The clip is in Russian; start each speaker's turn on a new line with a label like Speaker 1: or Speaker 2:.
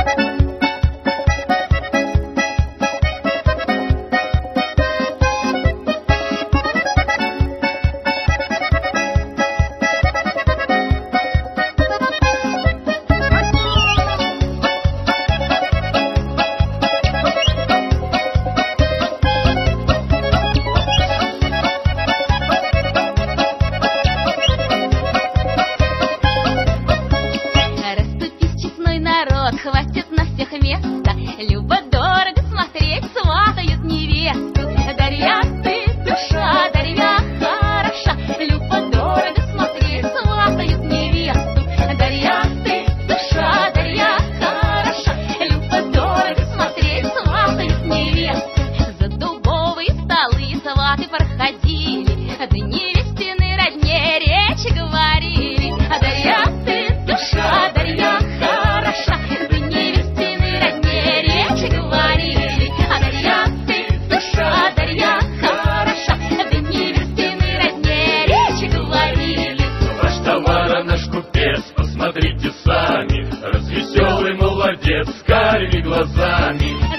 Speaker 1: Хватит на всех места, любо-дорого смотреть, сватают невесту. Дарья, ты душа, Дарья хороша, любо-дорого смотреть, сватают невесту. Дарья, ты душа, Дарья хороша, любо-дорого смотреть, сватают невесту. За дубовые столы сваты проходили, да невестины родне речи говорили. Дарья, ты душа, Дарья хороша,
Speaker 2: посмотрите сами, развеселый молодец с карими глазами.